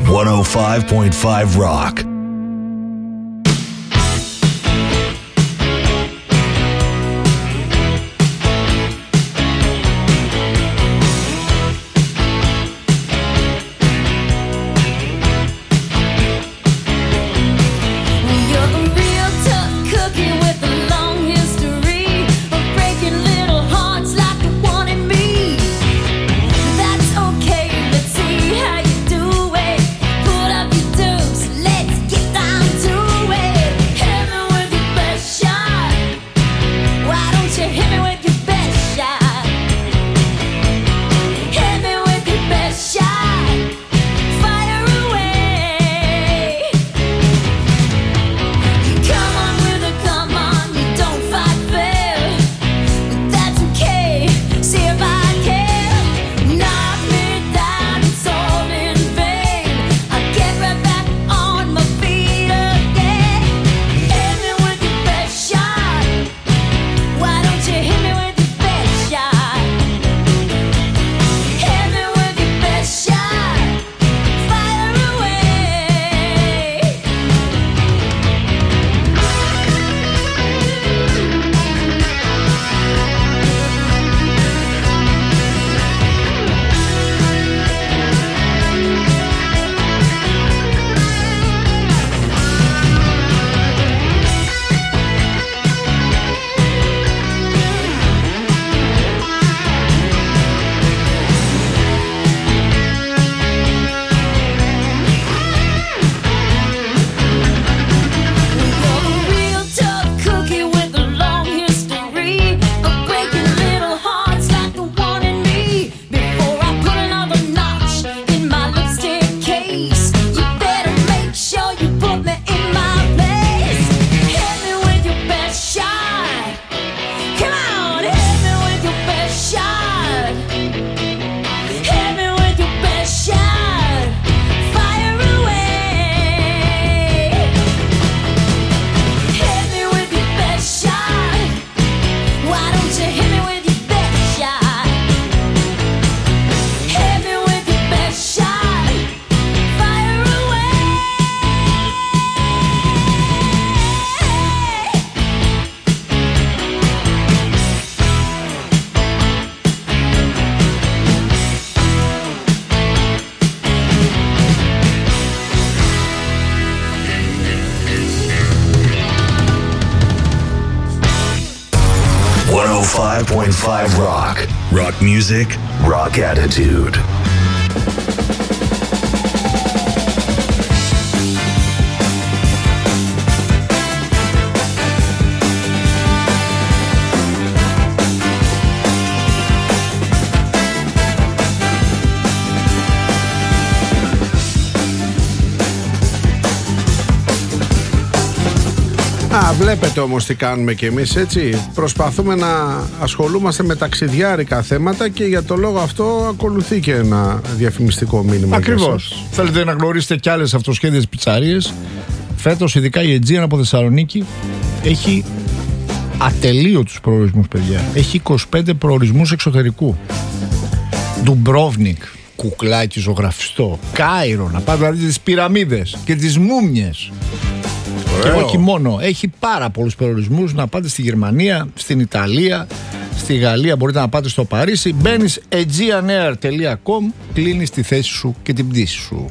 105.5 Rock. Rock. Rock music, rock attitude. Βλέπετε όμως τι κάνουμε κι εμείς, έτσι. Προσπαθούμε να ασχολούμαστε με ταξιδιάρικα θέματα και για το λόγο αυτό ακολουθεί και ένα διαφημιστικό μήνυμα. Ακριβώς. Θέλετε να γνωρίσετε κι άλλες αυτοσχέδιες πιτσαρίες. Φέτος, ειδικά η Aegean από Θεσσαλονίκη έχει ατελείωτους προορισμούς, παιδιά. Έχει 25 προορισμούς εξωτερικού. Ντουμπρόβνικ, κουκλάκι ζωγραφιστό, Κάιρο, να πάτε να δείτε τις πυραμίδες και τις μούμιες. Και όχι μόνο, έχει πάρα πολλούς προορισμούς. Να πάτε στη Γερμανία, στην Ιταλία, στη Γαλλία, μπορείτε να πάτε στο Παρίσι. Μπαίνεις aegeanair.com, κλείνεις τη θέση σου και την πτήση σου.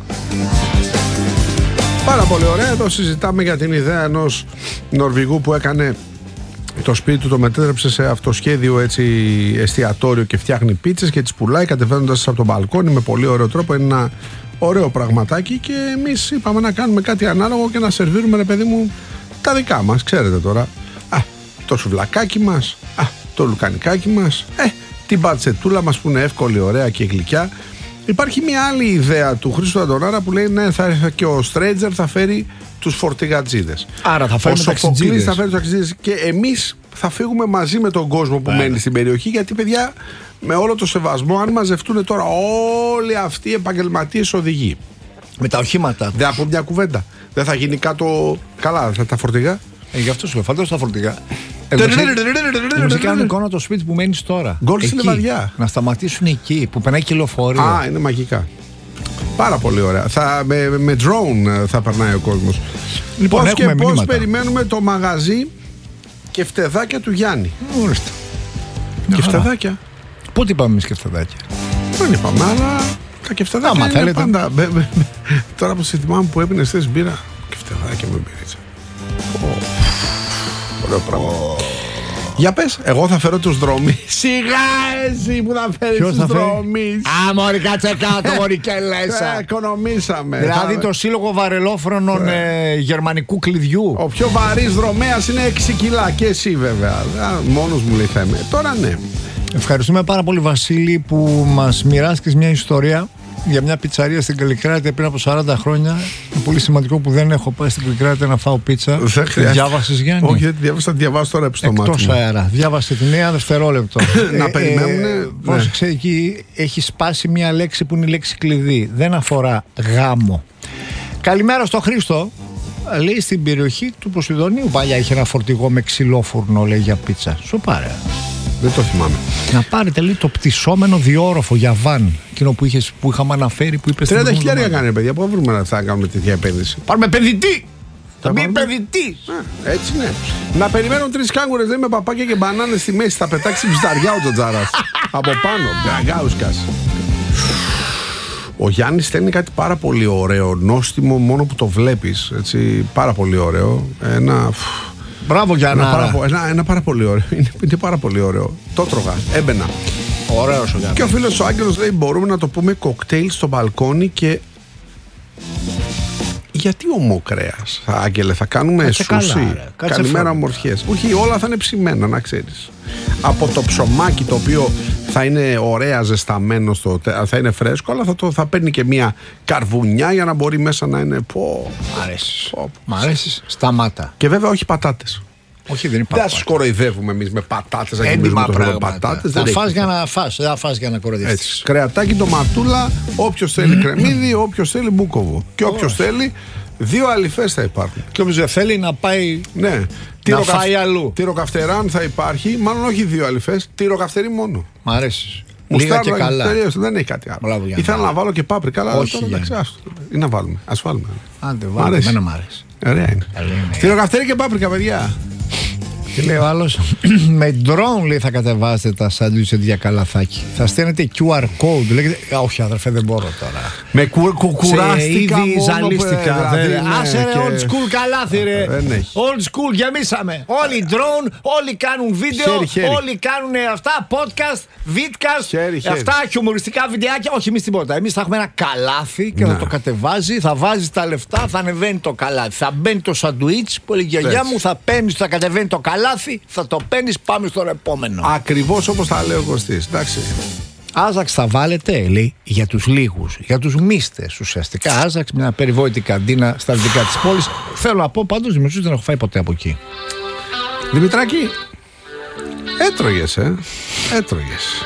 Πάρα πολύ ωραία. Εδώ συζητάμε για την ιδέα ενός Νορβηγού που έκανε το σπίτι του, το μετέτρεψε σε αυτοσχέδιο, έτσι, εστιατόριο και φτιάχνει πίτσες και τις πουλάει κατεβαίνοντας από τον μπαλκόνι με πολύ ωραίο τρόπο. Είναι ένα ωραίο πραγματάκι και εμείς είπαμε να κάνουμε κάτι ανάλογο και να σερβίρουμε, ρε παιδί μου, τα δικά μας. Ξέρετε τώρα, το σουβλακάκι μας, το λουκανικάκι μας, την πατσετούλα μας που είναι εύκολη, ωραία και γλυκιά. Υπάρχει μια άλλη ιδέα του Χρήστου Αντωνάρα που λέει ναι, και ο Στρέτζερ θα φέρει τους φορτηγατζίδες. Άρα θα φέρει ταξιτζίδες. Θα φέρει τους ταξιτζίδες και εμείς θα φύγουμε μαζί με τον κόσμο που μένει στην περιοχή, γιατί, παιδιά, με όλο το σεβασμό, αν μαζευτούν τώρα όλοι αυτοί οι επαγγελματίες οδηγοί με τα οχήματα, δεν από μια κουβέντα δεν θα γίνει κάτω καλά τα φορτηγά. Γι' αυτό σου λέω, φαντάζομαι τα φορτηγά. Εμείς κάνουμε εικόνα το σπίτι που μένεις τώρα. Γκολ στην Λεβαδιά. Να σταματήσουν εκεί που περνάει και λεωφορείο. Είναι μαγικά. Πάρα πολύ ωραία. Με drone θα περνάει ο κόσμος. Λοιπόν, πώς και έχουμε πώς μηνύματα. περιμένουμε το μαγαζί κεφτεδάκια του Γιάννη. Ορίστε. Κεφτεδάκια. Πότε είπαμε εμείς κεφτεδάκια? Δεν είπαμε, αλλά τα κεφτεδάκια Άμα είναι θέλετε. πάντα. Τώρα που σε θυμάμαι που έπινες χθες μπύρα, κεφτεδάκια με μπύριτσα. Ωραίο πράγμα. Για πες, εγώ θα φέρω τους δρόμοι. Σιγά εσύ που θα φέρεις Ποιος τους θα φέρει? δρόμοι. Α, μωρί, κάτσε κάτω, μωρί, και λέσα. Οικονομήσαμε. Δηλαδή το σύλλογο βαρελόφρονων γερμανικού κλειδιού. Ο πιο βαρύς δρομέας είναι 6 κιλά. Και εσύ βέβαια. Μόνος μου λέει θα είμαι. Τώρα ναι. Ευχαριστούμε πάρα πολύ, Βασίλη, που μας μοιράστηκες μια ιστορία για μια πιτσαρία στην Καλλικράτεια πριν από 40 χρόνια. Είναι πολύ σημαντικό που δεν έχω πάει στην Καλλικράτεια να φάω πίτσα. Δεν χρειάζεται. Διάβασες, Γιάννη? Όχι, δεν τη διάβασα, τη διαβάσω τώρα στο μάτι Εκτός μου. αέρα. Διάβασε την νέα δευτερόλεπτο. Να περιμένουνε, Πρόσεξε, εκεί έχει σπάσει μια λέξη που είναι η λέξη κλειδί. Δεν αφορά γάμο. Καλημέρα στο Χρήστο. Λέει στην περιοχή του Ποσειδονίου παλιά είχε ένα φορτηγό με ξυλόφουρνο, λέει, για πίτσα. Σου πάρε. Δεν το θυμάμαι. Να πάρετε, λέει, το πτυσσόμενο διόροφο για βαν. Εκείνο που είχαμε αναφέρει, που είπε 30.000 κάνει, παιδιά. Πού βρούμε να θα κάνουμε τέτοια επένδυση. Πάρουμε επενδυτή! Θα μπει πάρουμε. επενδυτή! Έτσι ναι. Να περιμένουν 3 κάγκουρες με παπάκια και μπανάνες στη μέση. Θα πετάξει ψηταριά ο Τζοτζάρας. Από πάνω. Μπραγκάουσκας. Ο Γιάννης στέλνει κάτι πάρα πολύ ωραίο. Νόστιμο μόνο που το βλέπεις. Έτσι, πάρα πολύ ωραίο. Μπράβο, Γιάννα. Ένα πάρα πολύ ωραίο. Είναι πάρα πολύ ωραίο. Το τρώγα. Έμπαινα. Ωραίος ο Γιάννης. Και ο φίλος ο Άγγελος λέει: μπορούμε να το πούμε κοκτέιλ στο μπαλκόνι και. Γιατί ομοκρέας, Άγγελε, θα κάνουμε Κάτσε σούσι. καλά, ρε. Κάτσε Καλημέρα, φρόνημα. ομορφιές. Όχι, όλα θα είναι ψημένα, να ξέρεις. Από το ψωμάκι το οποίο θα είναι ωραία ζεσταμένο, θα είναι φρέσκο, αλλά θα παίρνει και μια καρβουνιά για να μπορεί μέσα να είναι. Μ' αρέσεις. Μ' αρέσεις. Σταμάτα. Και βέβαια όχι πατάτες. Όχι, δεν Δεν υπάρχει. θα σου κοροϊδεύουμε εμείς με πατάτες. να Έντιμα γεμίζουμε το χώρο πράγματα. πατάτες. Θα δεν φας έχει. για να φας, δεν θα φας για να κοροϊδευτείς. Έτσι. Κρεατάκι, ντοματούλα, όποιος θέλει κρεμμύδι, όποιος θέλει μπούκοβο. Και όποιος θέλει, 2 αληφές θα υπάρχουν. Και όποιος δεν θέλει να πάει Ναι. φάει αλλού. Τυροκαυτεράν θα υπάρχει, μάλλον όχι 2 αληφές, τυροκαυτερή μόνο. Μ' αρέσεις. Λίγα και Μουστάρδα, καλά. τελείωσε, δεν έχει κάτι άλλο. Μπράβο, Γιάννη. Ήθελα να βάλω και πάπρικα, αλλά Όχι, τώρα εντάξει, Γιάννη. άστο. Ή να βάλουμε. Ας βάλουμε. Άντε, Μ' βάλε, αρέσει. εμένα μ' αρέσει. Ωραία είναι. Καλή είναι. Τυροκαυτερή και πάπρικα, παιδιά. Και λέει ο άλλος, με drone, λέει, θα κατεβάσετε τα σάντουιτς για καλαθάκι. Θα στέλνετε QR code. Λέγεται, όχι, αδερφέ, δεν μπορώ τώρα. Με κουράστηκα Ήδη μόνο ζαλίστηκα. που, δηλαδή, δεν- ναι, Άσε ρε, και- old school καλάθι, ρε. Δεν έχει. Old school, γεμίσαμε. Όλοι drone, όλοι κάνουν βίντεο, Χέρι. όλοι κάνουν αυτά, podcast, vidcast, Χέρι. αυτά χιουμοριστικά βιντεάκια. Όχι, εμείς τίποτα. Εμείς θα έχουμε ένα καλάθι και θα Ναι. το κατεβάζει, θα βάζει τα λεφτά, θα ανεβαίνει το καλάθι. Θα μπαίνει το σαντουίτς που έλεγε η γιαγιά Έτσι. μου, θα παίρνει, θα κατεβαίνει το καλάθι, θα το παίρνει, πάμε στο επόμενο. Ακριβώς όπως τα λέει ο Κωστής. Εντάξει. Άζαξ θα βάλετε, λέει, για τους λίγους, για τους μίστες ουσιαστικά. Άζαξ, μια περιβόητη καντίνα στα δυτικά της πόλης. Θέλω να πω πάντως, δημοσίως δεν έχω φάει ποτέ από εκεί. Δημητράκη, έτρωγες, έτρωγες.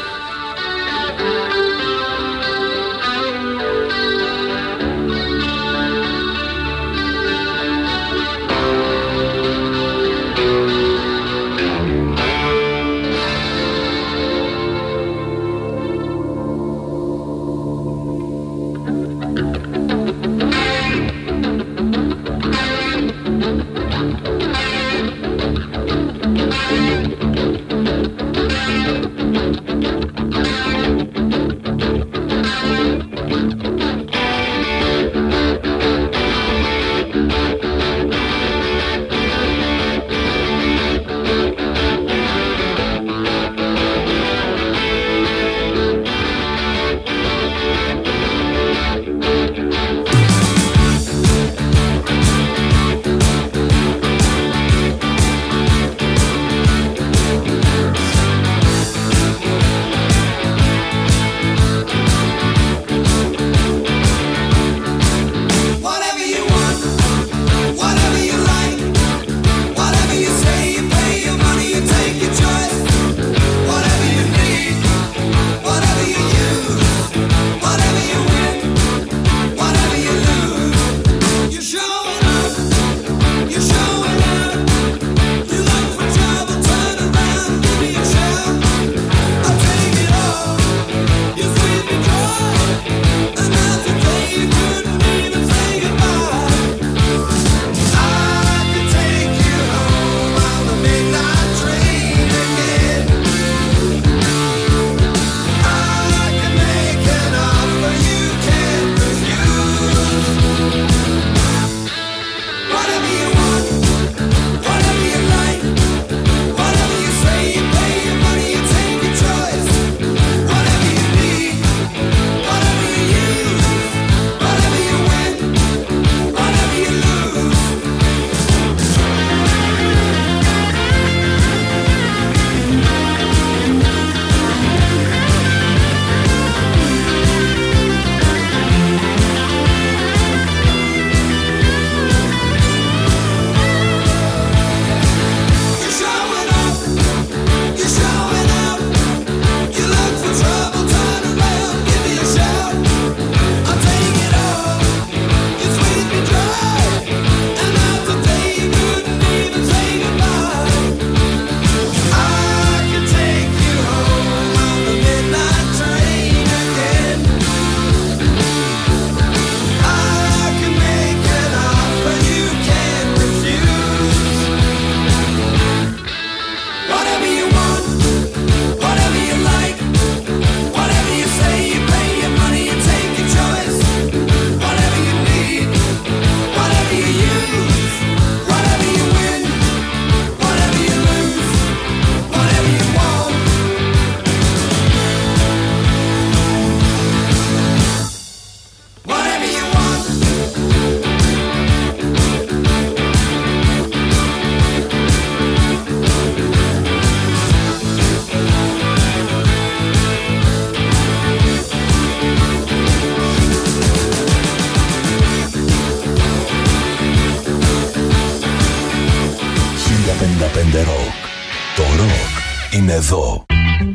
Rock. Το rock είναι εδώ.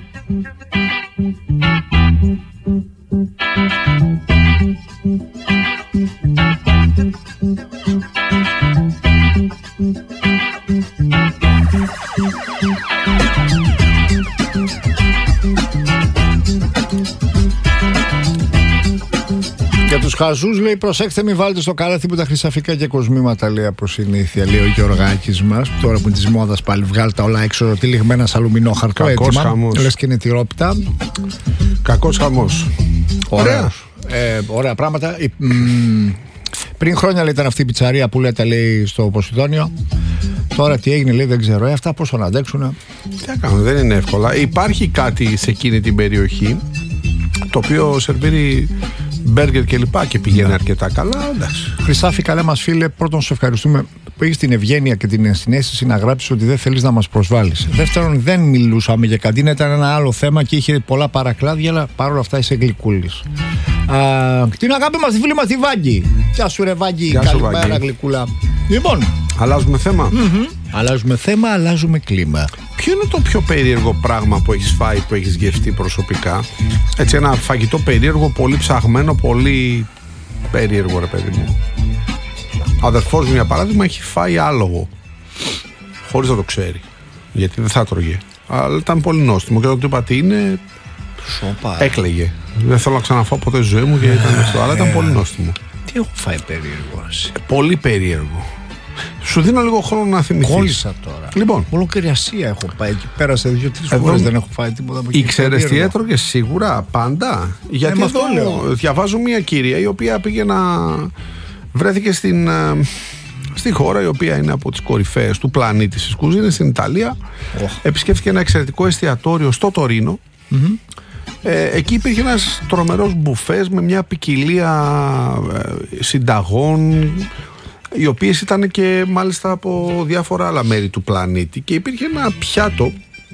Για τους χαζούς λέει, προσέξτε μην βάλετε στο καλάθι που τα χρυσαφικά και κοσμήματα, λέει, από συνήθεια, λέει ο Γεωργάκης μας. Τώρα που είναι της μόδας πάλι, βγάλει τα όλα έξω, τυλιγμένα σε αλουμινό χαρτό. Κακός χαμός. Λες και είναι τυρόπιτα. Κακός χαμός. Ωραία πράγματα. Πριν χρόνια, λέει, ήταν αυτή η πιτσαρία που λέτε, λέει, στο Ποσειδόνιο. Τώρα τι έγινε, λέει, δεν ξέρω. Αυτά πόσο να αντέξουν. Τι να κάνουν, δεν είναι εύκολα. Υπάρχει κάτι σε εκείνη την περιοχή το οποίο σερβίρει μπέργκερ και λοιπά και πηγαίνει αρκετά καλά. Εντάξει. Χρυσάφη, καλέ μας φίλε, πρώτον σε ευχαριστούμε που έχεις την ευγένεια και την συναίσθηση να γράψεις ότι δεν θέλεις να μας προσβάλλεις. Δεύτερον, δεν μιλούσαμε για καντίνα, ήταν ένα άλλο θέμα και είχε πολλά παρακλάδια, αλλά παρόλα αυτά είσαι γλυκούλης. Την αγάπη μας, τη φίλη μας τη Βάγκη. Γεια σου ρε Βάγκη, καλημέρα γλυκούλα. Λοιπόν, αλλάζουμε θέμα. Αλλάζουμε θέμα, αλλάζουμε κλίμα. Ποιο είναι το πιο περίεργο πράγμα που έχεις φάει, που έχεις γευτεί προσωπικά? Έτσι, ένα φαγητό περίεργο, πολύ ψαγμένο, πολύ περίεργο, ρε παιδί μου. Ο αδερφός μου, για παράδειγμα, έχει φάει άλογο χωρίς να το ξέρει, γιατί δεν θα τρώγε. Αλλά ήταν πολύ νόστιμο και όταν του είπα τι είναι, έκλαιγε. Δεν θέλω να ξαναφάω ποτέ στη ζωή μου και ήταν αυτό, αλλά ήταν πολύ νόστιμο. Τι έχω φάει περίεργο? Πολύ περίεργο. Σου δίνω λίγο χρόνο να θυμηθείς. Κόλλησα τώρα. Λοιπόν, ολόκληρη Ασία έχω πάει και πέρασε 2-3 φορές, δεν έχω φάει τίποτα από εκεί. Ήξερες τι έτρωγες σίγουρα πάντα? Γιατί αυτό διαβάζω μια κυρία η οποία πήγε να βρέθηκε στη χώρα η οποία είναι από τις κορυφαίες του πλανήτη στις κουζίνες, στην Ιταλία. Επισκέφθηκε ένα εξαιρετικό εστιατόριο στο Τωρίνο. Εκεί υπήρχε ένας τρομερός μπουφές με μια ποικιλία συνταγών, οι οποίες ήταν και μάλιστα από διάφορα άλλα μέρη του πλανήτη, και υπήρχε ένα πιάτο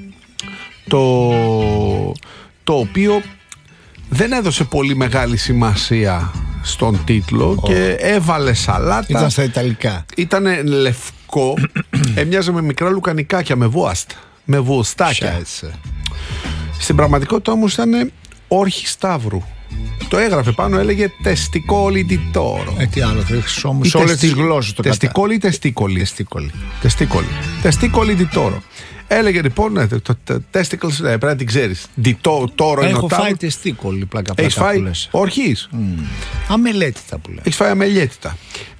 το οποίο δεν έδωσε πολύ μεγάλη σημασία στον τίτλο και έβαλε σαλάτα. Ήταν στα Ιταλικά. Ήτανε λευκό, έμοιαζε με μικρά λουκανικάκια, με βουστάκια. Στην πραγματικότητα όμως ήταν όρχη σταύρου. Το έγραφε πάνω, έλεγε τεστικόλι ντι τόρο. Τι άλλο θέλεις όμως, σε όλες τις γλώσσες το τεστικόλι ή τεστίκολι? Τεστικόλι ντι τόρο. Έλεγε λοιπόν, το testicles πρέπει να την ξέρεις. Τόρο είναι ο τάβρος. Έχω φάει τεστίκολι, πλάκα. Έχεις φάει ορχής? Αμελέτητα που λέει. Έχεις φάει αμελέτητα.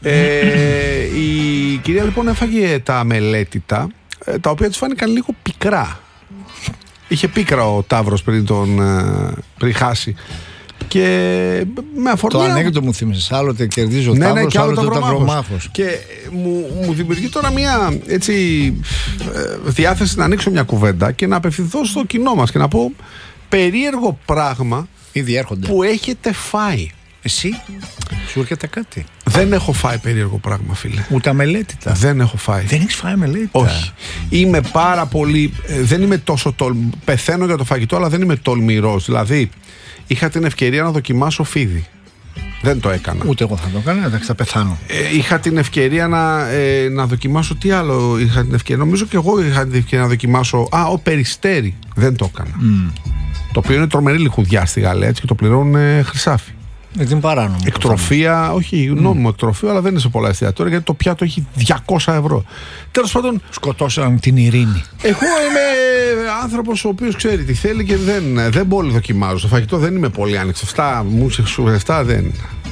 Η κυρία λοιπόν έφαγε τα αμελέτητα, τα οποία της φάνηκαν λίγο πικρά. Είχε πίκρα ο τάβρος πριν χάσει. Και με αφορμή. Το ανέκδοτο μου θύμισες. Άλλοτε κερδίζει ο τάβρος, άλλοτε ο ταυρομάχος. Και μου δημιουργεί τώρα μια διάθεση να ανοίξω μια κουβέντα και να απευθυνθώ στο κοινό μας και να πω περίεργο πράγμα που έχετε φάει. Εσύ, σου έρχεται κάτι? Δεν έχω φάει περίεργο πράγμα, φίλε. Ούτε αμελέτητα? Δεν έχω φάει. Δεν έχεις φάει αμελέτητα? Όχι. Είμαι πάρα πολύ. Δεν είμαι τόσο πεθαίνω για το φαγητό, αλλά δεν είμαι τολμηρός. Δηλαδή, είχα την ευκαιρία να δοκιμάσω φίδι. Δεν το έκανα. Ούτε εγώ θα το έκανα, εντάξει, θα πεθάνω. Είχα την ευκαιρία να δοκιμάσω. Τι άλλο είχα την ευκαιρία? Νομίζω και εγώ είχα την ευκαιρία να δοκιμάσω. Ο περιστέρι. Δεν το έκανα. Το οποίο είναι τρομερή λιχουδιά στη Γαλλία, έτσι, και το πληρώνουν χρυσάφι. Είναι παράνομο. Εκτροφία, όχι νόμιμο εκτροφείο, αλλά δεν είναι σε πολλά εστιατόρια, γιατί το πιάτο έχει 200 ευρώ. Τέλος πάντων. Σκοτώσαν την ειρήνη. Εγώ είμαι άνθρωπος ο οποίος ξέρει τι θέλει και δεν πολύ δοκιμάζω. Στο φαγητό δεν είμαι πολύ άνοιξο. Αυτά μου αυτά δεν.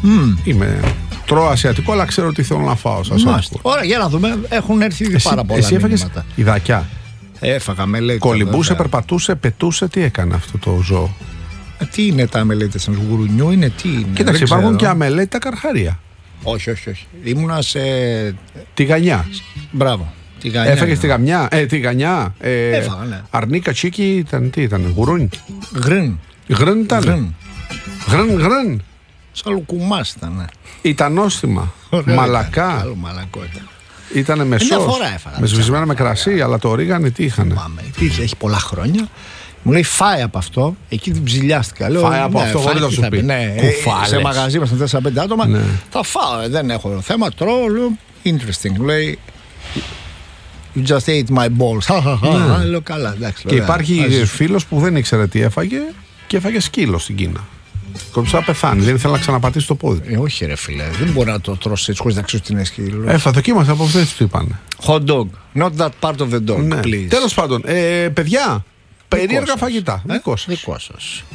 Τρώω ασιατικό, αλλά ξέρω τι θέλω να φάω. Ωραία, για να δούμε. Έχουν έρθει πάρα πολλά. Εσύ έφαγες ιδακιά? Έφαγα μελέτη. Κολυμπούσε, περπατούσε, πετούσε, τι έκανε αυτό το ζώο? Τι είναι τα αμελέτητα, σαν γουρουνιού είναι, τι είναι? Κοίταξε, υπάρχουν και αμελέτητα καρχαρία. Όχι. Ήμουνα σε. Τηγανιά. Μπράβο. Έφαγες τηγανιά. Έφαγα, ναι. Αρνίκα, τσίκι, τι ήταν, γουρούνι? Γρν ήταν. Γρν. Σαν λουκουμάς ήταν. Ήταν νόστιμα. Μαλακά. Άλλο μαλακό ήταν. Ήτανε με σως. Με σβησμένα με κρασί, αλλά το ρίγανε τι είχανε? Έχει πολλά χρόνια. Μου λέει φάει από αυτό, εκεί την ψηλιάστηκα. Φάει από αυτό, χωρίς να σου πει. Ναι, σε μαγαζί μας 4-5 άτομα. Θα φάω, δεν έχω θέμα, τρώω, λέω interesting. Λέει You just ate my balls. Λέω καλά, εντάξει. Και υπάρχει φίλος που δεν ήξερε τι έφαγε και έφαγε σκύλο στην Κίνα. Κόψα να πεθάνει, δεν ήθελα να ξαναπατήσει το πόδι. Όχι, ρε φίλε, δεν μπορεί να το τρώσει έτσι χωρίς να ξέρει τι είναι σκύλο. Δοκίμασα από αυτές του είπαν. Hot dog, not that part of the dog, Ναι. please. Τέλος πάντων, παιδιά, περίεργα φαγητά. Δικό σας.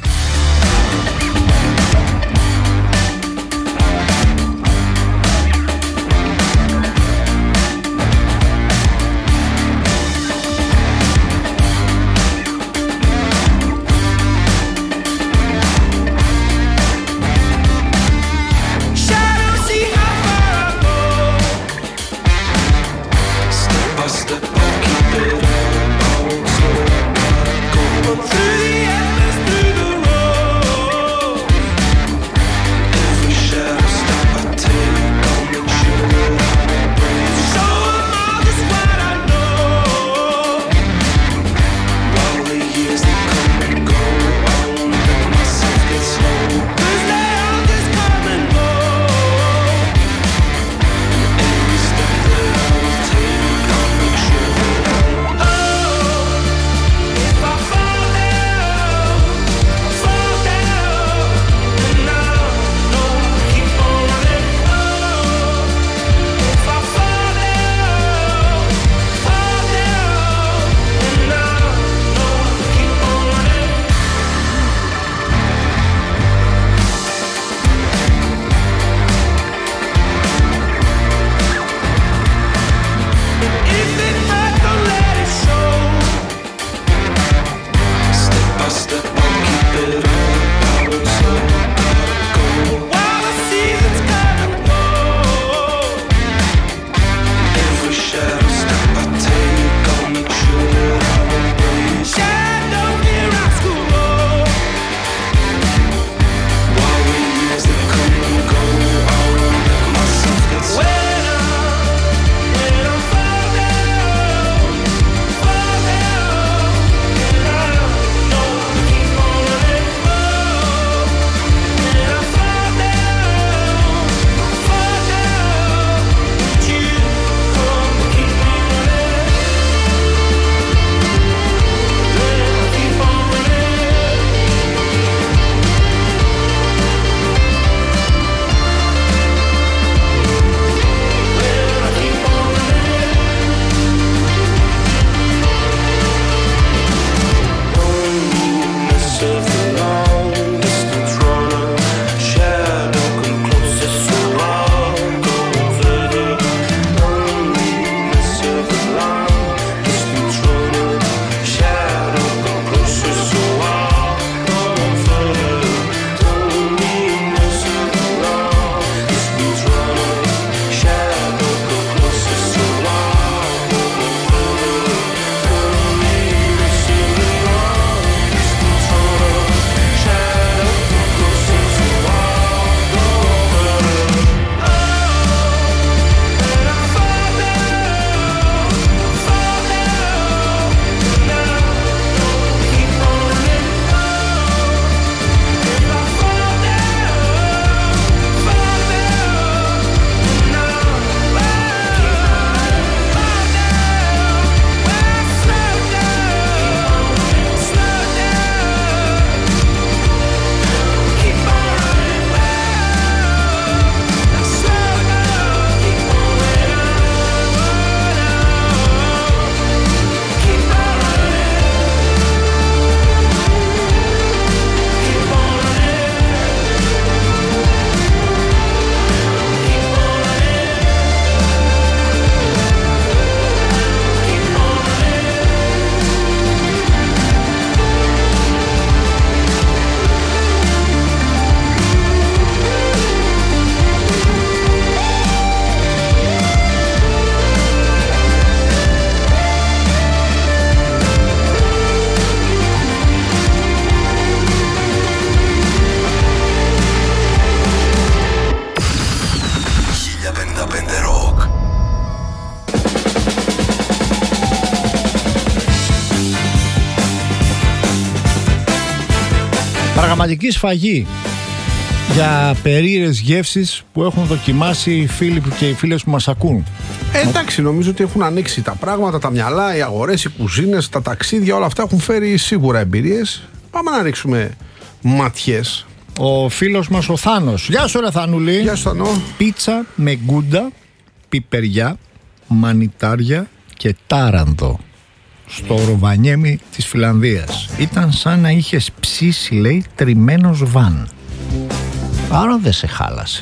Πραγματική σφαγή. για περίεργες γεύσεις που έχουν δοκιμάσει οι φίλοι και οι φίλες που μας ακούν. Εντάξει, νομίζω ότι έχουν ανοίξει τα πράγματα, τα μυαλά, οι αγορές, οι κουζίνες, τα ταξίδια, όλα αυτά έχουν φέρει σίγουρα εμπειρίες. Πάμε να ρίξουμε ματιές. Ο φίλος μας ο Θάνος. Γεια σου ρε Θανούλη. Γεια σου Θανό. Πίτσα με γκούντα, πιπεριά, μανιτάρια και τάρανδο στο Ροβανιέμι της Φιλανδίας. Ήταν σαν να είχες ψήσει, λέει, τριμμένος βαν. Άρα δεν σε χάλασε.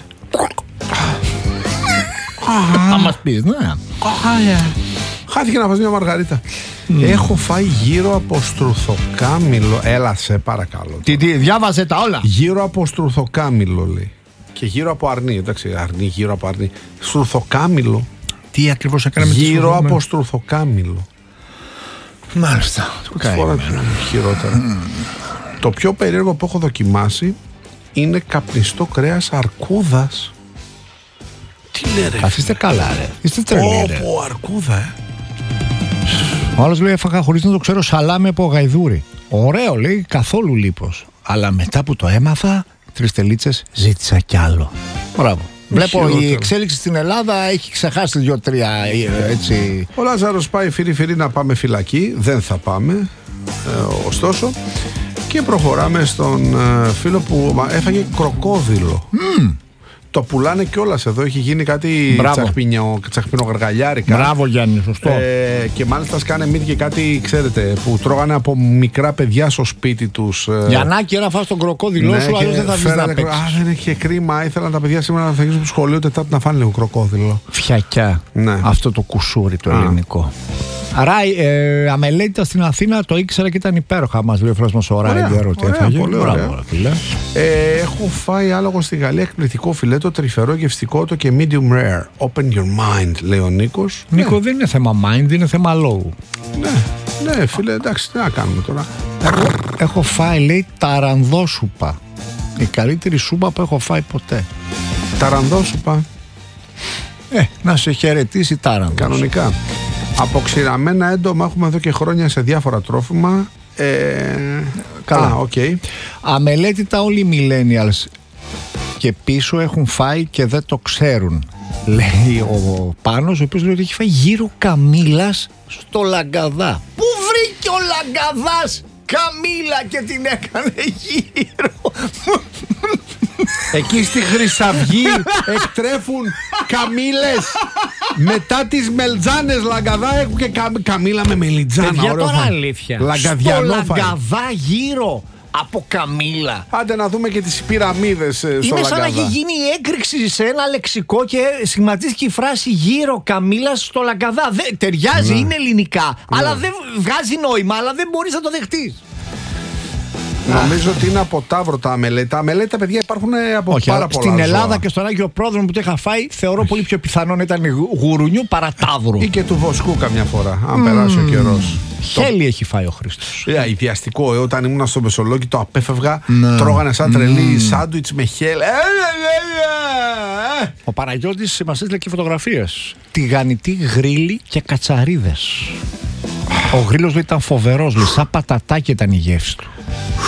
Θα μας πεις, ναι. Χάθηκε να φας μια μαργαρίτα. Έχω φάει γύρω από στρουθοκάμιλο. Έλα σε παρακαλώ. Τι, διάβαζε τα όλα. Γύρω από στρουθοκάμιλο λέει. Και γύρω από αρνί. Εντάξει, αρνί, γύρω από αρνί. Στρουθοκάμιλο. Τι ακριβώς έκανε με γύρω από στρουθοκάμιλο. Μάλιστα. Χειρότερα. Το πιο περίεργο που έχω δοκιμάσει είναι καπνιστό κρέας αρκούδας. Τι λέει ρε. Καθίστε καλά ρε. Είστε τρελοί ρε. Όπο αρκούδα Ο άλλος λέει έφαγα χωρίς να το ξέρω σαλάμι από γαϊδούρι. Ωραίο λέει, καθόλου λίπος. Αλλά μετά που το έμαθα, 3 τελίτσες ζήτησα κι άλλο. Μπράβο. Βλέπω η εξέλιξη στην Ελλάδα έχει ξεχάσει 2-3 έτσι. Ο Λάζαρος πάει φυρί να πάμε φυλακή. Δεν θα πάμε. Ωστόσο. Και προχωράμε στον φίλο που έφαγε κροκόδιλο. Το πουλάνε κιόλας εδώ. Έχει γίνει κάτι τσαχπινογαργαλιάρικα. Μπράβο Γιάννη, σωστό. Και μάλιστα σκάνε μύθι και κάτι, ξέρετε, που τρώγανε από μικρά παιδιά στο σπίτι τους. Γιαννάκη, να φας τον κροκόδιλό σου, αλλιώς δεν θα βγεις να παίξεις. Δεν είχε κρίμα. Ήθελαν τα παιδιά σήμερα να θα γυρίσουν στο σχολείο Τετάρτη να φάνε λίγο κροκόδιλο. Φτιακιά. Ναι. Αυτό το κουσούρι το ελληνικό. Άρα, αμελέτητα στην Αθήνα το ήξερα και ήταν υπέροχα. Μας λέει ο φίλος μας ο Ράιντερ ότι έφαγε. Πολύ ωραία. Έχω φάει άλογο στη Γαλλία, εκπληκτικό φιλέτο, τρυφερό, γευστικό το και medium rare. Open your mind, λέει ο Νίκος. Νίκο, δεν είναι θέμα mind, είναι θέμα λόγου. Ναι, φίλε, εντάξει, τι να κάνουμε τώρα. Έχω φάει, λέει, ταρανδόσουπα. Η καλύτερη σούπα που έχω φάει ποτέ. Ταρανδόσουπα. Να σε χαιρετήσει τάρανδος. Κανονικά. Αποξηραμένα έντομα έχουμε εδώ και χρόνια σε διάφορα τρόφιμα. Καλά, okay. Αμελέτητα όλοι οι millennials και πίσω έχουν φάει και δεν το ξέρουν. Λέει ο Πάνος, ο οποίος λέει ότι έχει φάει γύρο καμήλας στο Λαγκαδά. Πού βρήκε ο Λαγκαδάς καμήλα και την έκανε γύρω? Εκεί στη Χρυσαυγή εκτρέφουν καμήλες. Μετά τις μελτζάνες Λαγκαδά έχουν και καμήλα με μελιτζάνα. Παιδιά, τώρα αλήθεια. Στο Λαγκαδά γύρω από καμήλα. Άντε να δούμε και τις πυραμίδες στο Λαγκαδά. Είναι σαν να έχει γίνει η έκρηξη σε ένα λεξικό και σχηματίστηκε η φράση γύρω καμήλας στο Λαγκαδά. Ταιριάζει, είναι ελληνικά, αλλά δεν βγάζει νόημα, αλλά δεν μπορείς να το δεχτείς. Νομίζω ότι είναι από Ταύρο τα αμελέτα. Τα αμελέτα, παιδιά, υπάρχουν από πάρα πολλά. Στην Ελλάδα ζώα. Και στον Άγιο Πρόδρομο που το είχα φάει, θεωρώ πολύ πιο πιθανό να ήταν γουρουνιού παρά Ταύρου. Ή και του Βοσκού καμιά φορά, αν περάσει ο καιρός. Χέλη έχει φάει ο Χρήστος. Ιδιαστικό. Όταν ήμουν στο Μεσολόγγι το απέφευγα. Τρώγανε σαν τρελή σάντουιτς με χέλη. Ο Παναγιώτης μας έστειλε και φωτογραφίες. Τηγανιτή γρίλι και κατσαρίδες. Ο γρίλος ήταν φοβερός, σαν πατατάκι ήταν η γεύση του.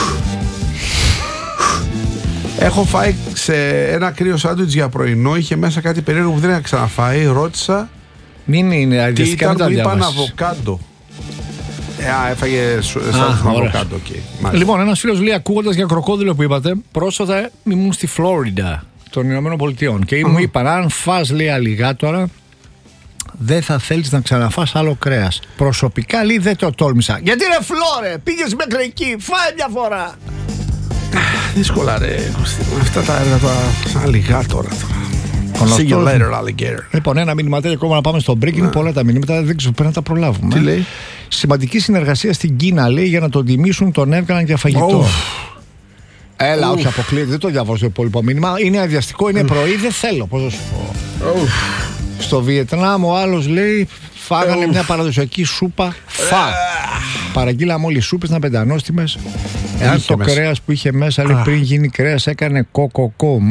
Έχω φάει σε ένα κρύο σάντουιτς για πρωινό. Είχε μέσα κάτι περίεργο που δεν είχα ξαναφάει. Ρώτησα. Μην είναι, τι ήταν, μου είπαν αβοκάντο. Έφαγε σάντουιτς με αβοκάντο. Okay. Λοιπόν, ένας φίλος λέει, ακούγοντας για κροκόδιλο που είπατε, πρόσφατα ήμουν στη Φλόριντα των Ηνωμένων Πολιτειών και μου είπαν, αν φας, λέει, αλιγάτορα, δεν θα θέλεις να ξαναφάς άλλο κρέας. Προσωπικά, λέει, δεν το τόλμησα. Γιατί ρε Φλόρε, πήγες μέχρι εκεί, φάει μια φορά. Δύσκολα ρε Κωστή. Αυτά τα έργα τα αλιγάτορα. See you later, alligator. Λοιπόν, ένα μηνυματάκι ακόμα να πάμε στο break. Είναι πολλά τα μηνύματα, δεν ξέρω, πρέπει να τα προλάβουμε. Τι λέει? Σημαντική συνεργασία στην Κίνα, λέει, για να τον τιμήσουν, τον έβγαλαν για φαγητό. Έλα, όχι, αποκλείεται, δεν το διαβάζω το υπόλοιπο μήνυμα. Είναι αδιαστικό, είναι πρωί, δεν θέλω. Πώς θα σου πω. Στο Βιετνάμ ο άλλος λέει, φάγανε μια παραδοσιακή σούπα. Παραγγείλαμε όλοι οι σούπες, να πεντανόστιμες. Εάν το κρέας που είχε μέσα, λέει, πριν γίνει κρέας, έκανε κοκοκό.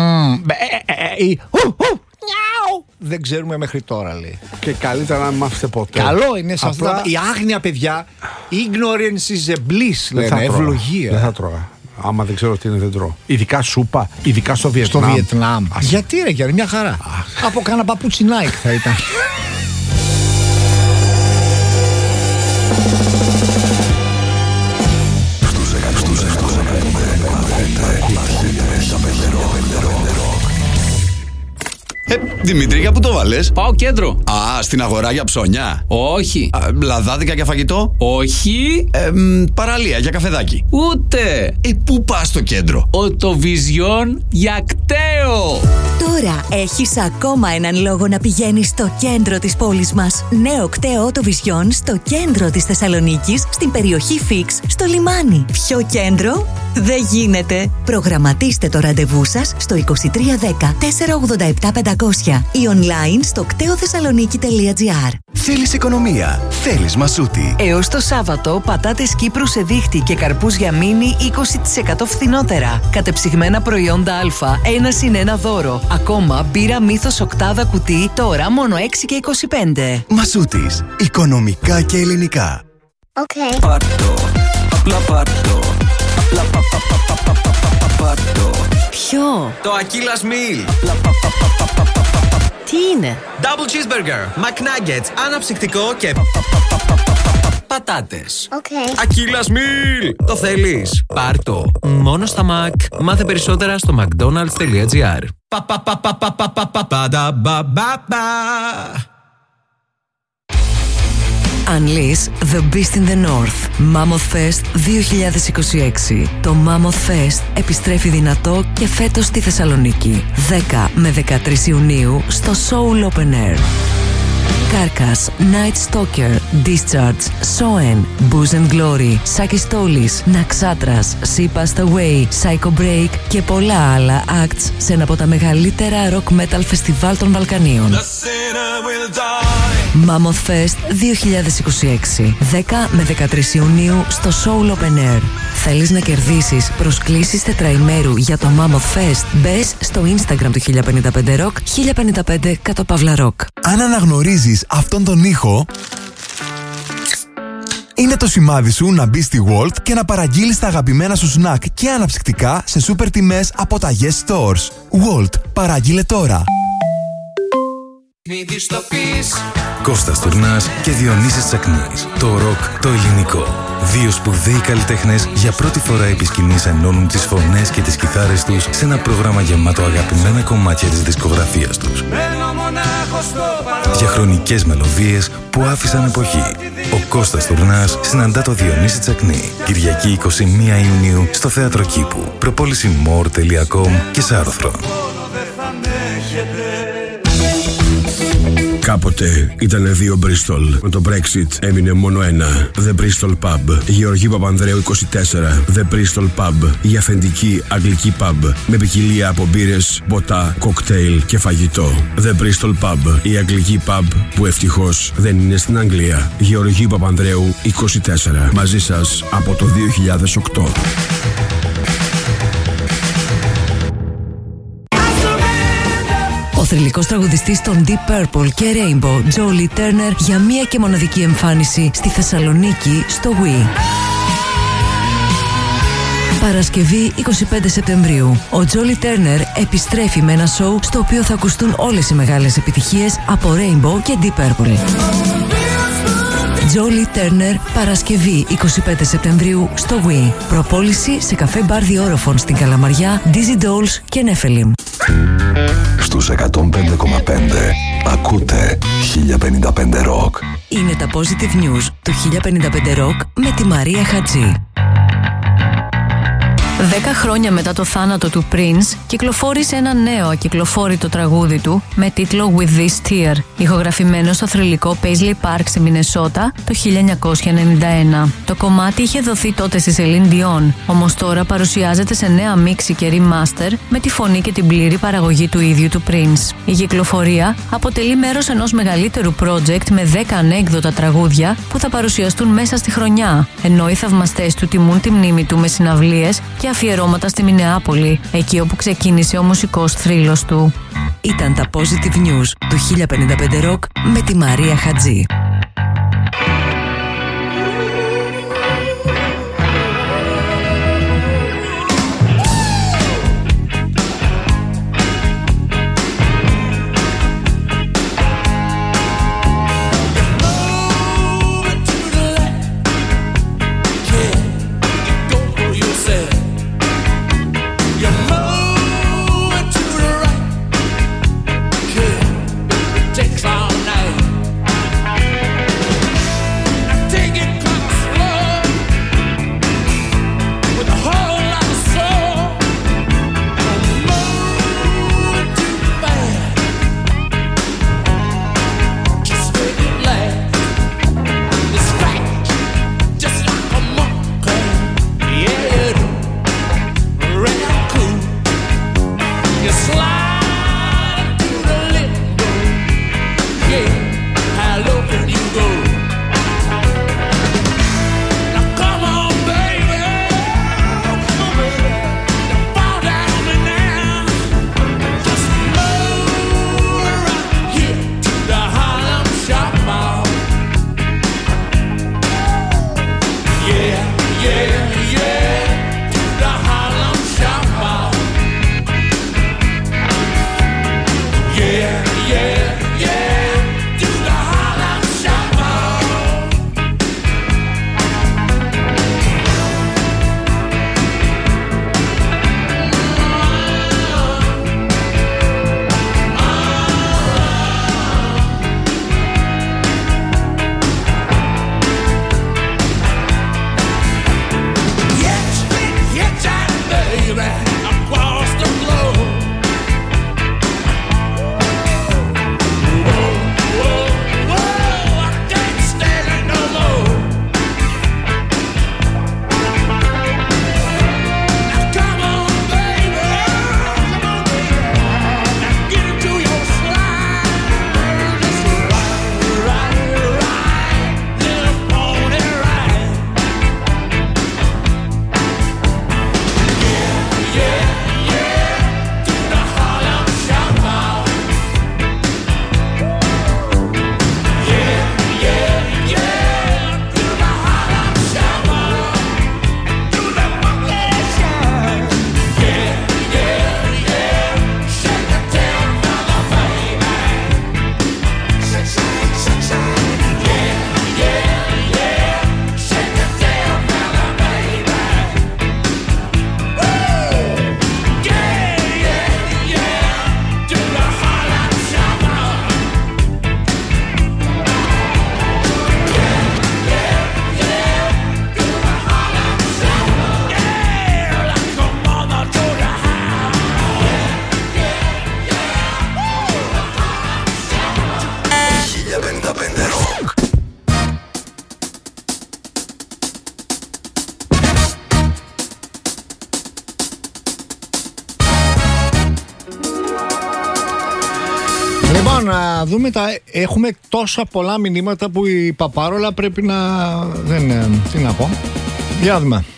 Δεν ξέρουμε μέχρι τώρα, λέει. Και καλύτερα να μην μάθετε ποτέ. Καλό είναι σε αυτά. Η άγνοια, παιδιά, ignorance is a bliss, λένε, ευλογία. Δεν θα τρώγα. Άμα δεν ξέρω τι είναι, δεν τρώω. Ειδικά σούπα, ειδικά στο Βιετνάμ. Στο Βιετνάμ. Γιατί ρε Γιάννη, μια χαρά. Από κάνα παπούτσι Nike θα ήταν. Δημήτρη, για πού το βάλες? Πάω κέντρο. Α, στην αγορά για ψώνια. Όχι. Λαδάδικα για φαγητό. Όχι. Παραλία για καφεδάκι. Ούτε. Πού πας στο κέντρο? Οτοβιζιόν για κταίο. Τώρα έχεις ακόμα έναν λόγο να πηγαίνεις στο κέντρο της πόλης μας. Νέο κταίο Οτοβιζιόν στο κέντρο της Θεσσαλονίκης, στην περιοχή Φίξ, στο λιμάνι. Πιο κέντρο δεν γίνεται. Προγραμματίστε το ραντεβού σας στο 2310 487 500 ή online στο κτεοθεσσαλονίκη.gr. Θέλεις οικονομία, θέλεις Μασούτη. Έως το Σάββατο, πατάτες Κύπρου σε δίχτυ και καρπούς για μίνι 20% φθηνότερα. Κατεψυγμένα προϊόντα Α, 1+1 δώρο. Ακόμα μπύρα Μύθος οκτάδα κουτί, τώρα μόνο 6,25. Μασούτης, οικονομικά και ελληνικά. Okay. Πάρτο, απλά πάρτο. Απλά πάρτο. Ποιο? Το Aquillas Meal. Τι είναι? Double cheeseburger, McNuggets, αναψυκτικό και πατάτες. Okay. Aquillas Meal. Το θέλεις? Πάρ' το. Μόνο στα Mac. Μάθε περισσότερα στο mcdonalds.gr. Unleash the Beast in the North. Mammoth Fest 2026. Το Mammoth Fest επιστρέφει δυνατό και φέτος στη Θεσσαλονίκη. 10 με 13 Ιουνίου στο Soul Open Air. Carcass, Night Stalker, Discharge, Soen, Booze and Glory, Sakistolis, Naxatras, Sea Passed Away, Psycho Break και πολλά άλλα acts σε ένα από τα μεγαλύτερα rock metal φεστιβάλ των Βαλκανίων. Mammoth Fest 2026, 10 με 13 Ιουνίου στο Soul Open Air. Θέλεις να κερδίσεις προσκλήσεις τετραημέρου για το Mammoth Fest? Μπες στο Instagram του 1055 Rock, 1055 _Rock. Αν αναγνωρίζεις αυτόν τον ήχο, είναι το σημάδι σου να μπεις στη Walt και να παραγγείλεις τα αγαπημένα σου σνακ και αναψυκτικά σε σούπερ τιμές από τα Yes Stores. Walt, παράγγειλε τώρα. Κώστας Τουρνάς και Διονύσης Τσακνής. Το ροκ, το ελληνικό. Δύο σπουδαίοι καλλιτέχνες για πρώτη φορά επί σκηνής ενώνουν τις φωνές και τις κιθάρες τους σε ένα πρόγραμμα γεμάτο αγαπημένα κομμάτια της δισκογραφίας τους. Διαχρονικές μελωδίες που άφησαν εποχή. Ο Κώστας Τουρνάς συναντά το Διονύση Τσακνή. Κυριακή 21 Ιουνίου στο Θέατρο Κήπου. Προπόληση more.com και Σάρωθρο. Κάποτε ήταν δύο Μπρίστολ. Με το Brexit έμεινε μόνο ένα. The Bristol Pub. Γεωργίου Παπανδρέου 24. The Bristol Pub. Η αυθεντική αγγλική pub. Με ποικιλία από μπύρες, ποτά, κοκτέιλ και φαγητό. The Bristol Pub. Η αγγλική pub που ευτυχώς δεν είναι στην Αγγλία. Γεωργίου Παπανδρέου 24. Μαζί σας από το 2008. Ο θρυλικός τραγουδιστής των Deep Purple και Rainbow, Jolie Turner, για μία και μοναδική εμφάνιση στη Θεσσαλονίκη στο Wii. Παρασκευή 25 Σεπτεμβρίου. Ο Jolie Turner επιστρέφει με ένα σοου στο οποίο θα ακουστούν όλες οι μεγάλες επιτυχίες από Rainbow και Deep Purple. Jolie Turner, Παρασκευή 25 Σεπτεμβρίου στο Wii. Προπόληση σε καφέ μπαρ Διόροφων στην Καλαμαριά, Dizzy Dolls και Νέφελιμ. Στους 105,5 ακούτε 1055 Rock. Είναι τα Positive News του 1055 Rock με τη Μαρία Χατζή. 10 χρόνια μετά το θάνατο του Prince, κυκλοφόρησε ένα νέο ακυκλοφόρητο τραγούδι του με τίτλο With This Tear, ηχογραφημένο στο θρυλικό Paisley Park στη Μινεσότα το 1991. Το κομμάτι είχε δοθεί τότε στη Celine Dion, όμως τώρα παρουσιάζεται σε νέα μίξη και remaster με τη φωνή και την πλήρη παραγωγή του ίδιου του Prince. Η κυκλοφορία αποτελεί μέρος ενός μεγαλύτερου project με 10 ανέκδοτα τραγούδια που θα παρουσιαστούν μέσα στη χρονιά, ενώ οι θαυμαστές του τιμούν τη μνήμη του με συναυλίες και αφιερώματα στη Μινεάπολη, εκεί όπου ξεκίνησε ο μουσικός θρύλος του. Ήταν τα Positive News του 1055 Rock με τη Μαρία Χατζή. Λοιπόν, να δούμε έχουμε τόσα πολλά μηνύματα που η Παπαρόλα πρέπει να... τι να πω. Για να δούμε.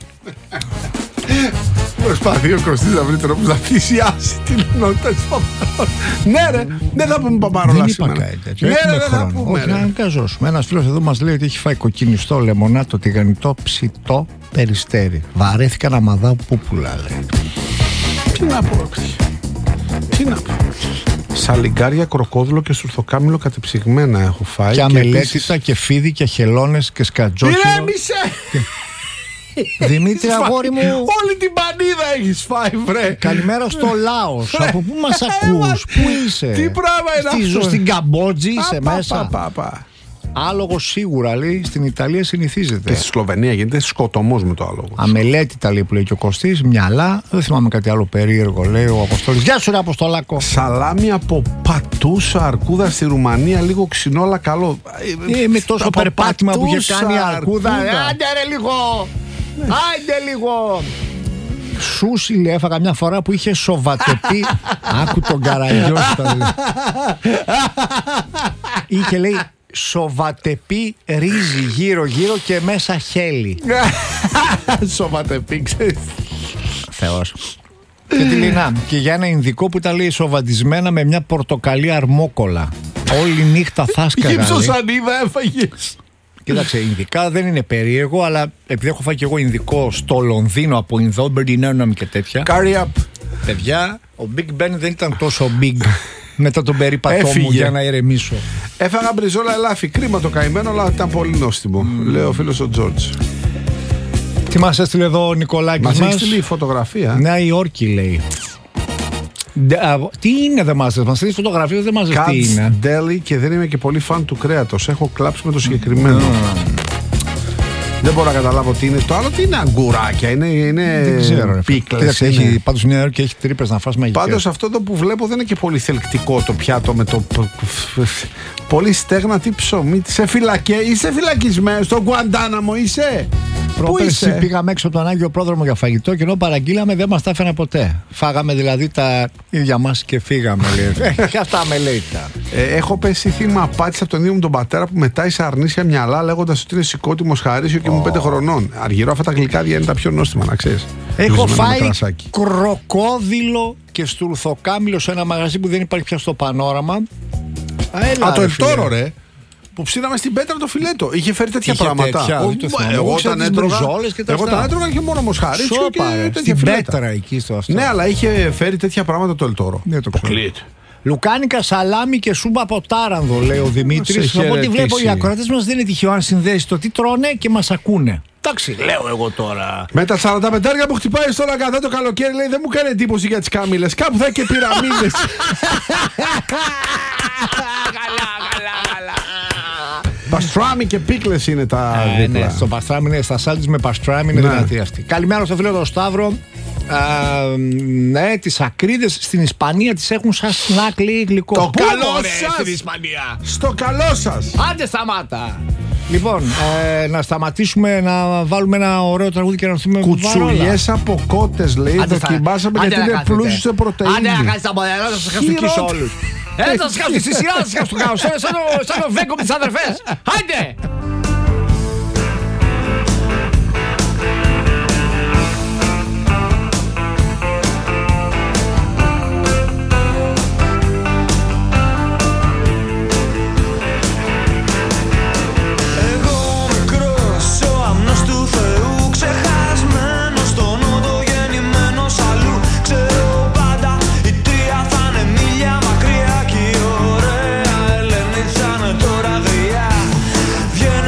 Προσπαθεί ο Κωστής να βρει τρόπο να θυσιάσει την ενότητα της Παπαρόλα. Ναι ρε, δεν θα πούμε Παπαρόλα σήμερα. Δεν είπα κάτι τέτοιο. Ναι, δεν θα πούμε. Όχι, να αγκαζώσουμε. Ένας φίλος εδώ μας λέει ότι έχει φάει κοκκινιστό, λεμονάτο, τηγανιτό, ψητό, περιστέρι. Βαρέθηκα να μαδάω πούπουλα, λέει. Τι να πω, τι να πω. Σαλιγκάρια, κροκόδουλο και σουρθοκάμιλο κατεψυγμένα έχω φάει. Και αμελέτητα και φίδι και χελώνες και σκατζόκινο. Ηρέμησε! Δημήτρη, αγόρι μου, όλη την πανίδα έχεις φάει, βρε. Καλημέρα στο Λάος. Από πού μας ακούς, πού είσαι? Τι πράγμα είναι αυτό? Στην Καμπότζη είσαι μέσα? Άλογο σίγουρα, λέει, στην Ιταλία συνηθίζεται. Και στη Σλοβενία γίνεται σκοτωμός με το άλογο. Αμελέτητα, λέει, που λέει και ο Κωστής, μυαλά. Δεν θυμάμαι κάτι άλλο περίεργο, λέει ο Αποστόλης. Γεια σου, ρε Αποστολάκο. Σαλάμι από Πατούσα, αρκούδα στη Ρουμανία, λίγο ξινόλα, καλό. Με τόσο περπάτημα που είχε κάνει η αρκούδα. Άντε ρε λίγο! Άντε λίγο! Σούσι, λέει, έφαγα μια φορά που είχε σοβατεπή. Άκου τον Καραγιώστα, λέει. Είχε, λέει, σοβατεπή ρύζι γύρω-γύρω και μέσα χέλι. Σοβατεπή, ξέρεις. Θεός. Και τι λέει, και για ένα Ινδικό που τα λέει σοβατισμένα με μια πορτοκαλί αρμόκολα. Όλη νύχτα θάσκαγα. Γύψωσανίδα έφαγες. Κοίταξε, Ινδικά δεν είναι περίεργο, αλλά επειδή έχω φάει και εγώ Ινδικό στο Λονδίνο από Ινδό, Μπερντινέρναμ και τέτοια. Carry up. Παιδιά, ο Big Ben δεν ήταν τόσο big μετά τον περίπατό μου για να ηρεμήσω. Έφαγα μπριζόλα ελάφι. Κρίμα το καημένο, αλλά ήταν πολύ νόστιμο. Λέει ο φίλος ο Τζόρτζ. Τι μας έστειλε εδώ ο Νικολάκης μας? Μας έστειλε η φωτογραφία. Νέα Υόρκη, λέει. Τι είναι, δεν μας έστειλε φωτογραφία, δεν μας έστειλε τι είναι. Deli, και δεν είμαι και πολύ φαν του κρέατος. Έχω κλάψει με το συγκεκριμένο. Δεν μπορώ να καταλάβω τι είναι. Το άλλο τι είναι, αγκουράκια, είναι δεν ξέρω, πίκλες. Πάντως Νέα Υόρκη έχει τρύπες να φας μαγικές. Πάντως αυτό εδώ που βλέπω δεν είναι και πολύ θελκτικό το πιάτο με το... Πολύ στέγνα, τι ψωμί. Είσαι φυλακισμένος στο Γκουαντάναμο, είσαι? Πρόπερση πήγαμε έξω από τον Άγιο Πρόδρομο για φαγητό και ενώ παραγγείλαμε δεν μας τα έφεραν ποτέ. Φάγαμε δηλαδή τα ίδια μας και φύγαμε. Και αυτά αμελέητα. Έχω πέσει θύμα απάτης από τον ίδιο μου τον πατέρα που μετά είσαι αρνήσια μυαλά λέγοντας ότι είναι σηκώτιμος χαρίσιο και μου 5 χρονών. Αργυρό, αυτά τα γλυκάδια είναι τα πιο νόστιμα, να ξέρεις. Έχω φάει κροκόδιλο και στουρθοκάμιλο σε ένα μαγαζί που δεν υπάρχει πια στο Πανόραμα. Το Ελτόρο, ρε. Που ψήναμε στην πέτρα το φιλέτο. Είχε φέρει τέτοια πράγματα. Εγώ όταν έτρωγα είχε μόνο μοσχαρίσιο και τέτοια φιλέτα. Πέτρα εκεί στο αυτό. Ναι, αλλά είχε φέρει τέτοια πράγματα το Ελτόρο. Ναι, το ξέρω. Λουκάνικα, σαλάμι και σούμπα από τάρανδο, λέει ο Δημήτρης. Από ό,τι βλέπω, οι ακροατές μας δεν είναι τυχαίο αν συνδέσει το τι τρώνε και μας ακούνε. Εντάξει, λέω εγώ τώρα. Με τα 45 που χτυπάει τώρα κατά το καλοκαίρι, λέει, δεν μου κάνει εντύπωση για τις κάμιλες. Κάπου θα έχει και πυραμίδες. Καλά. Παστράμι και πίκλες είναι τα δίπλα. Ναι, στο παστράμι είναι, στα σάντουιτς με παστράμι είναι δυνατή αυτή. Καλημέρα στο φίλο τον Σταύρο. Ναι, τις ακρίδες στην Ισπανία τις έχουν σαν σνακ, λέει, γλυκό. Το καλό σας! Στην Ισπανία. Στο καλό σας! Άντε σταμάτα! Λοιπόν, να σταματήσουμε να βάλουμε ένα ωραίο τραγούδι και να έρθουμε κουτσουλιές από κότες, λέει. Δοκιμάσαμε γιατί είναι πλούσιο σε πρωτεΐνη. Άντε να κάνεις τα μοντέλα, θα σας χαστικήσω όλους. Θα σας χάσω στη σειρά, θα σας χάσω του χάους. Σαν το Βέκο με τις αδερφές. Άντε! Βγαίνω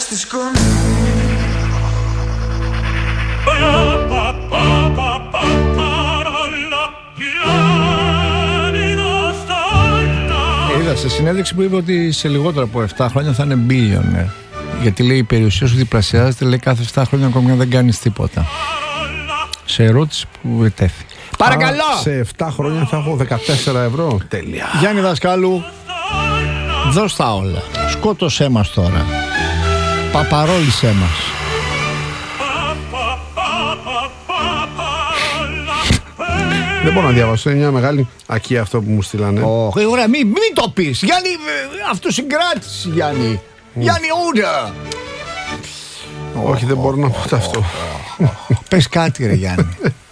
στη σκόνη. Είδα σε συνέντευξη που είπε ότι σε λιγότερο από 7 χρόνια θα είναι billionaire. Γιατί λέει η περιουσία σου διπλασιάζεται, λέει κάθε 7 χρόνια ακόμα δεν κάνεις τίποτα. Σε ερώτηση που ετέθη. Παρακαλώ! Σε 7 χρόνια θα έχω 14 ευρώ. Τέλεια. Γιάννη Δασκάλου, δώσ' τα όλα. Σκότωσέ μας τώρα. Παπαρόλησέ μας. Δεν μπορώ να διαβάσω, είναι μια μεγάλη ακία αυτό που μου στείλανε. Ωραία, μην το πεις. Γιάννη, αυτοσυγκράτηση, Γιάννη. Γιάννη, ούρα. Όχι, δεν μπορώ να πω αυτό. Πες κάτι, ρε Γιάννη.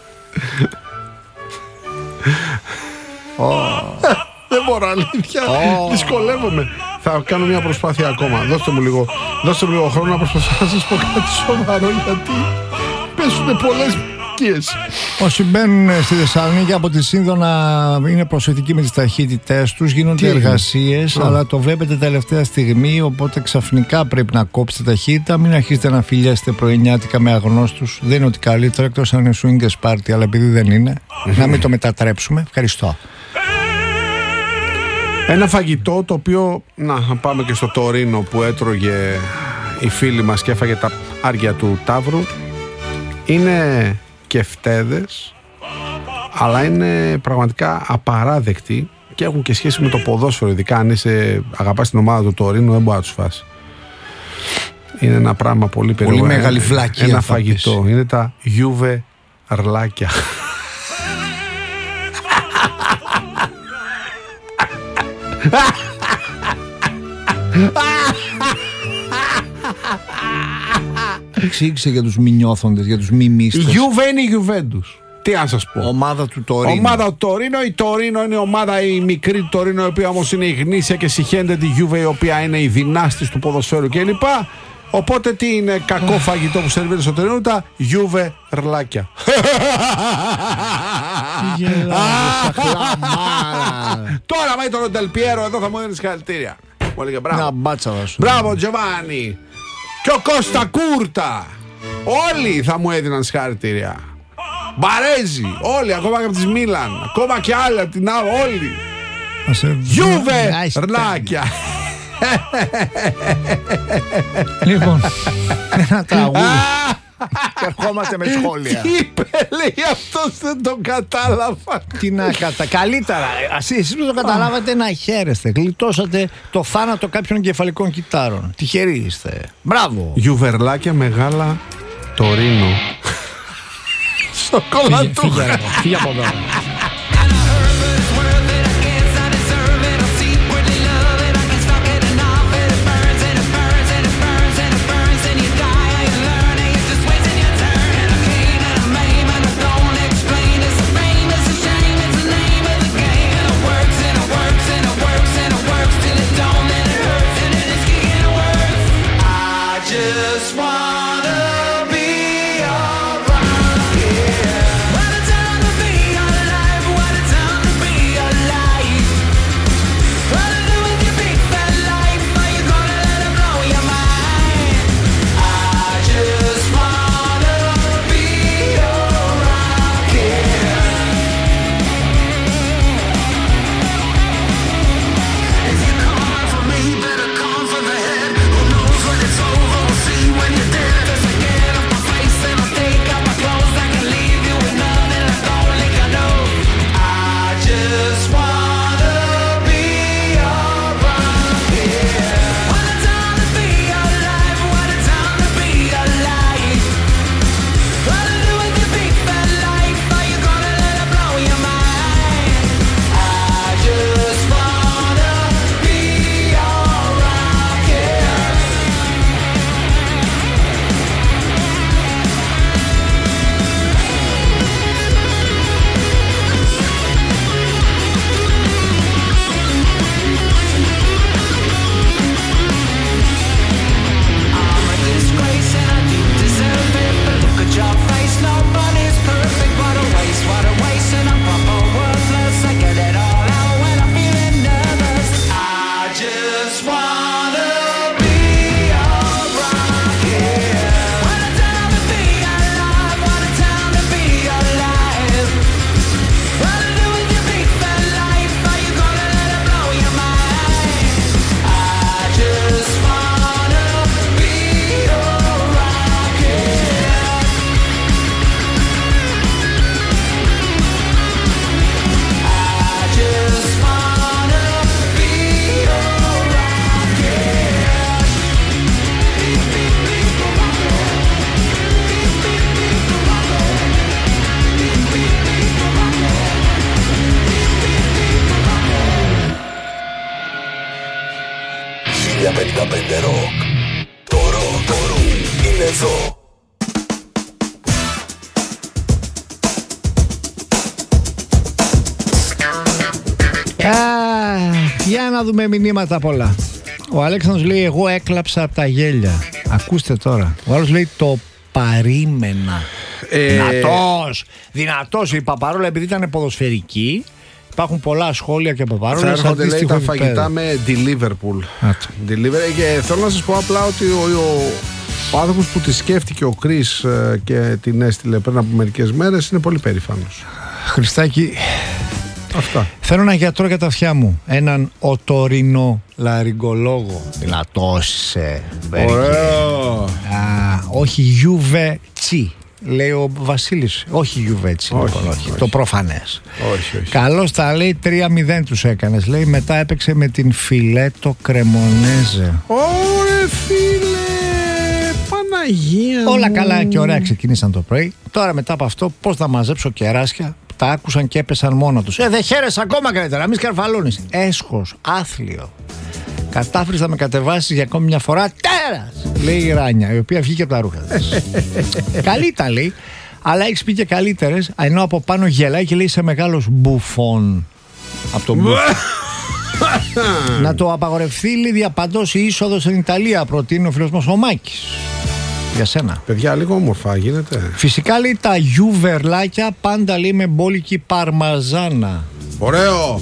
Δεν μπορώ, αλήθεια. Δυσκολεύομαι. Θα κάνω μια προσπάθεια ακόμα. Δώστε μου λίγο χρόνο να προσπαθήσω να σας πω κάτι σοβαρό, γιατί πέσουν πολλές οικίες. Όσοι μπαίνουν στη Θεσσαλονίκη από τη Σύνδονα είναι προσεκτικοί με τις ταχύτητές τους, γίνονται εργασίες, αλλά το βλέπετε τελευταία στιγμή, οπότε ξαφνικά πρέπει να κόψετε ταχύτητα. Μην αρχίσετε να φιλιάσετε πρωινιάτικα με αγνώστους. Δεν είναι ότι καλύτερο, εκτός αν είναι swingers party, αλλά επειδή δεν είναι, να μην το μετατρέψουμε. Ευχαριστώ. Ένα φαγητό το οποίο, να πάμε και στο Τωρίνο που έτρωγε η φίλη μας και έφαγε τα άρια του Ταύρου. Είναι κεφτέδες, αλλά είναι πραγματικά απαράδεκτοι και έχουν και σχέση με το ποδόσφαιρο. Ειδικά αν αγαπάς την ομάδα του Τωρίνου, δεν μπορεί να τους φας. Είναι ένα πράγμα πολύ περίεργο. Πολύ μεγάλη βλακία. Ένα φαγητό. Είναι τα Juve ρλάκια. Εξήγησε για τους μη νιώθοντες, για τους μη μίστες. Η Juve είναι η Juventus. Τι να σας πω. Ομάδα του Τωρίνο. Ομάδα του Τωρίνο. Η Τωρίνο είναι η ομάδα η μικρή του Τωρίνο, η οποία όμως είναι η γνήσια και συχαίνεται τη Juve, η οποία είναι η δυνάστης του ποδοσφαίρου κλπ. Οπότε τι είναι κακό φαγητό που σερβίρεται στο Τωρίνο? Τα Juve ρλάκια. Τώρα με τον Ντελπιέρο εδώ θα μου δίνει συγχαρητήρια. Μου έλεγε μπράβο Τζοβάνι. Και ο Κώστα Κούρτα. Όλοι θα μου έδιναν συγχαρητήρια. Μπαρέζι, όλοι, ακόμα και από τη Μίλαν. Ακόμα και άλλοι από την άλλη, όλοι. Juve ρλάκια. Λοιπόν, ένα τραγούδι. Και ερχόμαστε με σχόλια. Τι είπε, λέει, αυτός δεν το κατάλαβα. Τι να καλύτερα, εσείς που το καταλάβατε να χαίρεστε. Γλιτώσατε το θάνατο κάποιων κεφαλικών κυτάρων. Τυχεροί είστε. Μπράβο. Γιουβερλάκια μεγάλα Τωρίνο. Σοκολατούχα. Φύγε από εδώ. By the time the beat on the light 1355 Rock. Το ροκ είναι εδώ. Για να δούμε μηνύματα πολλά. Ο Αλέξανδρος λέει: εγώ έκλαψα από τα γέλια. Ακούστε τώρα. Ο άλλος λέει: το παρήμενα. Δυνατός η Παπαρόλα, επειδή ήταν ποδοσφαιρική. Υπάρχουν πολλά σχόλια και από Παπαρόλα. Θα έρχονται, λέει, τα φαγητά με Deliverpool. Και θέλω να σας πω απλά ότι ο άνθρωπος που τη σκέφτηκε ο Κρίς και την έστειλε πριν από μερικές μέρες είναι πολύ περήφανος. Χριστάκη, αυτά. Θέλω έναν γιατρό για τα αυτιά μου. Έναν οτορινολαριγκολόγο. Δυνατός. Ωραίο. Όχι Γιουβέτσι. Λέει ο Βασίλης. Όχι Γιουβέτσι. Όχι. Το προφανές. Όχι. Καλώς τα λέει, 3-0 τους έκανες. Λέει μετά έπαιξε με την Φιλέτο Κρεμονέζε. Ωρε φίλε, Παναγία μου. Όλα καλά και ωραία ξεκίνησαν το πρωί. Τώρα μετά από αυτό πώς θα μαζέψω κεράσια. Τα άκουσαν και έπεσαν μόνο τους. Δεν χαίρεσαι ακόμα καλύτερα, μη σκαρφαλώνεις. Έσχος, άθλιο. Κατάφερες να με κατεβάσεις για ακόμη μια φορά. Τέρας! Λέει η Ράνια, η οποία βγήκε από τα ρούχα της. Καλή τα λέει, αλλά έχεις πει και καλύτερες. Ενώ από πάνω γελάει και λέει είσαι μεγάλος μπουφόν. Από τον μπουφόν. Να το απαγορευτεί, λέει, διαπαντός η είσοδος στην Ιταλία. Προτείνει ο φίλος μας ο Μάκης. Για σένα. Παιδιά, λίγο όμορφα γίνεται. Φυσικά, λέει, τα γιουβερλάκια πάντα, λέει, με μπόλικη παρμαζάνα. Ωραίο!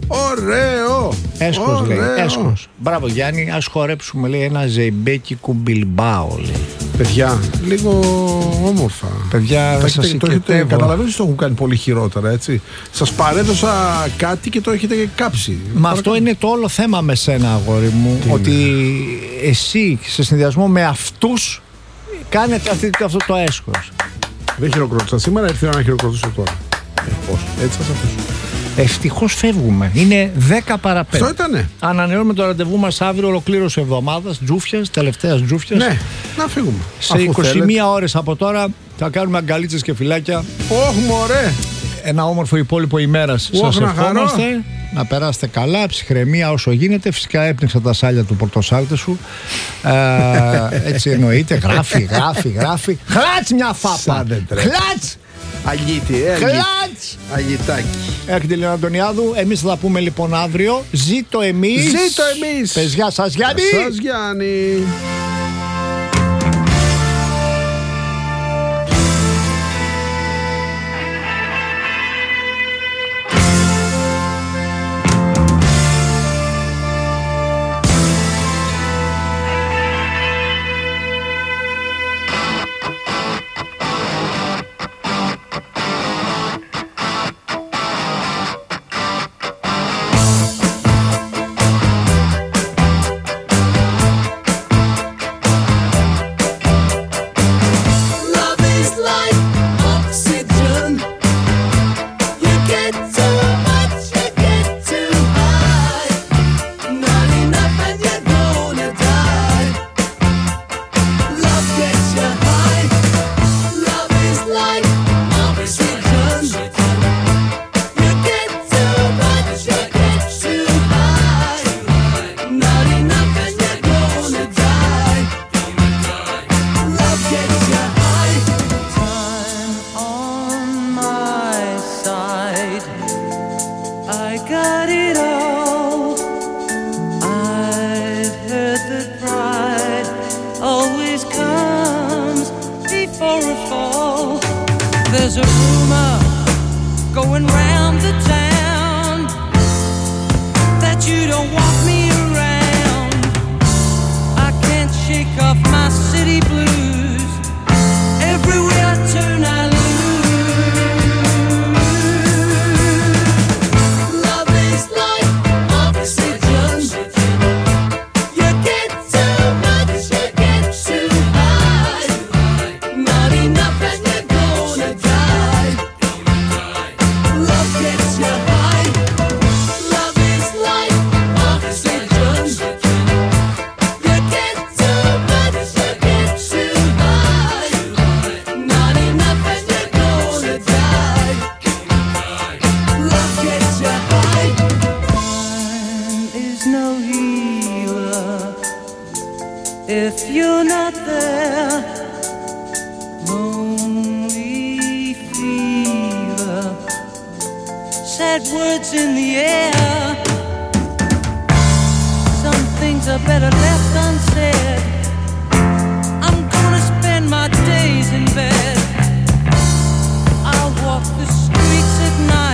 Έσχος, λέει, έσχος. Μπράβο Γιάννη, ας χορέψουμε, λέει, ένα ζεϊμπέκικου Μπιλμπάο, λέει. Παιδιά, λίγο όμορφα. Παιδιά, σας συγκεκριτεύω. Καταλαβαίνετε ότι το έχουν κάνει πολύ χειρότερα, έτσι. Σας παρέδωσα κάτι και το έχετε κάψει. Μα αυτό είναι το όλο θέμα με σένα, αγόρι μου. Ότι εσύ, σε συνδυασμό με αυτούς, κάνετε αυτό το έσχος. Δεν χειροκρότησα σήμερα, ήρθε να χειροκροτήσω τώρα. Πώς, έτσι θα σας αφήσω. Ευτυχώς φεύγουμε. Είναι 10 παρα 5. Αυτό ήτανε. Ανανεώνουμε το ραντεβού μας αύριο, ολοκλήρωση εβδομάδας, τζούφιας, τελευταίας τζούφιας. Ναι, να φύγουμε. Σε 21 ώρες από τώρα θα κάνουμε αγκαλίτσες και φυλάκια. Ωχ, μωρέ! Ένα όμορφο υπόλοιπο ημέρας σας ευχόμαστε. Να περάσετε καλά, ψυχραιμία όσο γίνεται. Φυσικά έπνιξα τα σάλια του πορτοσάλτε σου. Έτσι εννοείται. Γράφει. Χλάτς μια φάπα. Χλάτς! Αγίτη, Χλάτς! Αγιτάκι. Έρχεται η Λένα Αντωνιάδου. Εμείς θα τα πούμε λοιπόν αύριο. Ζήτω εμείς. Πες γεια σας, Γιάννη. Σας, Γιάννη. There's a rumor going round the town that you don't want me around. I can't shake off my city blues. Everywhere I turn I lose. Love is like oxygen. You get too much, you get too high. Not enough and you're gonna die. Love gets you high. Love is like oxygen. You get too much, you get too you're not there. Lonely fever, sad words in the air. Some things are better left unsaid. I'm gonna spend my days in bed. I'll walk the streets at night.